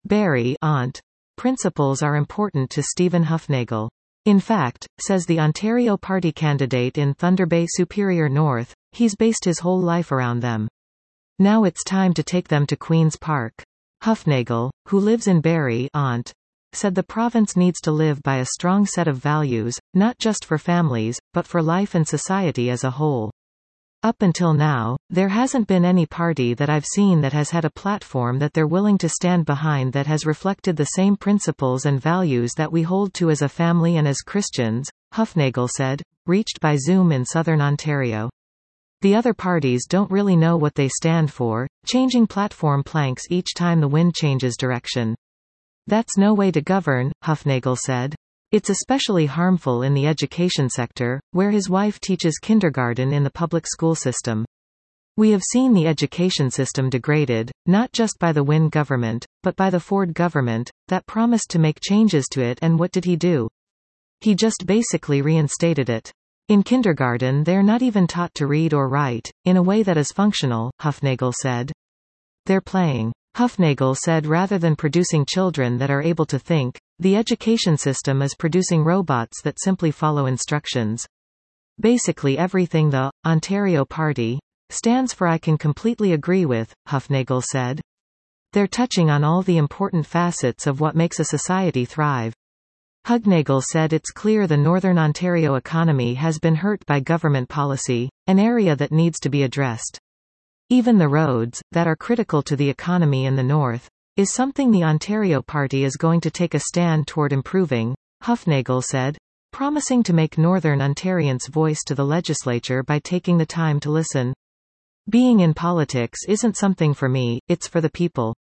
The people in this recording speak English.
Barrie aunt principles are important to Stephen Hufnagel. In fact, says the Ontario Party candidate in Thunder Bay Superior North, he's based his whole life around them. Now it's time to take them to Queen's Park. Hufnagel, who lives in Barrie aunt, said the province needs to live by a strong set of values, not just for families, but for life and society as a whole. Up until now, there hasn't been any party that I've seen that has had a platform that they're willing to stand behind that has reflected the same principles and values that we hold to as a family and as Christians, Hufnagel said, reached by Zoom in southern Ontario. The other parties don't really know what they stand for, changing platform planks each time the wind changes direction. That's no way to govern, Hufnagel said. It's especially harmful in the education sector, where his wife teaches kindergarten in the public school system. We have seen the education system degraded, not just by the Wynne government, but by the Ford government, that promised to make changes to it, and what did he do? He just basically reinstated it. In kindergarten they're not even taught to read or write, in a way that is functional, Hufnagel said. They're playing. Hufnagel said rather than producing children that are able to think, the education system is producing robots that simply follow instructions. Basically everything the Ontario Party stands for I can completely agree with, Hufnagel said. They're touching on all the important facets of what makes a society thrive. Hufnagel said it's clear the Northern Ontario economy has been hurt by government policy, an area that needs to be addressed. Even the roads, that are critical to the economy in the north, is something the Ontario Party is going to take a stand toward improving, Hufnagel said, promising to make Northern Ontarians' voice to the legislature by taking the time to listen. Being in politics isn't something for me, it's for the people.